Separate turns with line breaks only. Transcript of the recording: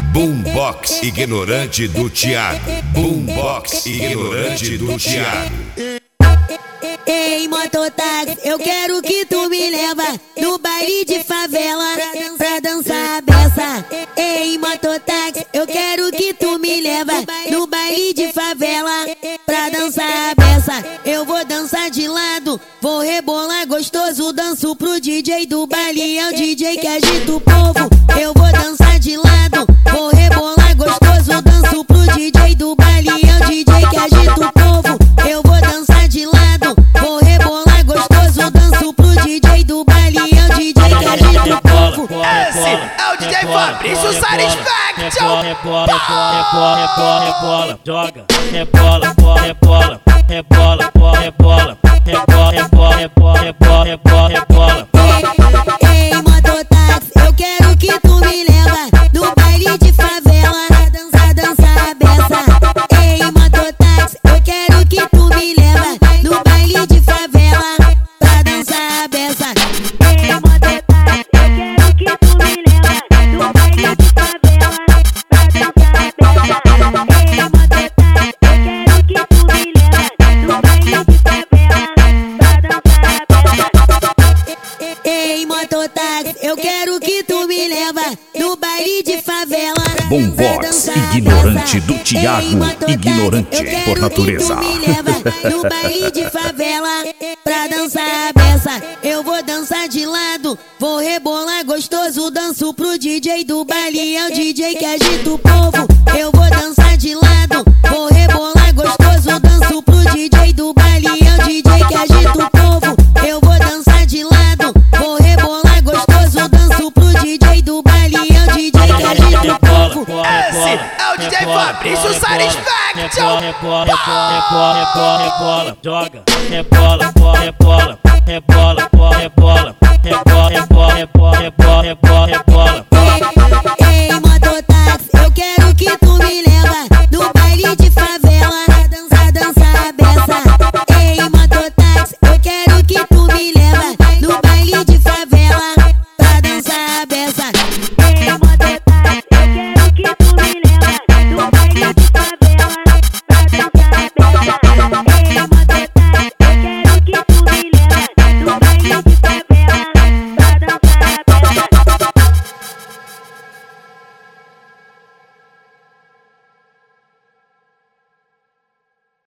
Boombox ignorante do Thiago. Boombox ignorante do Thiago.
Ei, mototáxi, eu quero que tu me leva no baile de favela pra dançar a beça. Ei, mototáxi, eu quero que tu me leva no baile de favela pra dançar a beça. Eu vou dançar de lado, vou rebolar gostoso, danço pro DJ do baile, é o DJ que agita o povo. Eu vou dançar de lado, vou rebolar gostoso, danço pro DJ do baile, é o DJ que agita o povo. Eu vou dançar de lado, vou rebolar gostoso, danço pro DJ do baile, é o DJ que agita o povo.
Esse é o DJ Fabrício Satisfaction.
Rebola, joga, rebola, rebola, rebola, rebola, rebola, rebola.
Ei, mototáxi, eu quero que tu me leva no baile de favela pra dançar a beça. Ei, mototáxi, eu quero que tu me leva no baile de favela pra dançar a beça. Ei, mototáxi, eu quero que tu me leva no baile de favela pra dançar a beça. Ei, mototáxi, eu quero que tu me leva no baile de favela pra dançar a beça. Ei, mototáxi, eu quero que tu me leva no baile de favela.
Boombox ignorante do Thiago, ignorante por natureza.
Que tu me leva no baile de favela pra dançar a beça. Eu vou dançar de lado, vou rebolar gostoso, danço pro DJ do baile, é o DJ que agita o povo. Eu vou dançar de lado, vou rebolar gostoso, danço pro DJ do baile, é o DJ que agita o povo. Eu vou dançar de lado, vou rebolar gostoso, danço pro DJ do baile, é o DJ que agita o povo.
Esse é o DJ Fabrício Satisfaction.
Rebola, joga, rebola, rebola, rebola, rebola, rebola, rebola, rebola, rebola.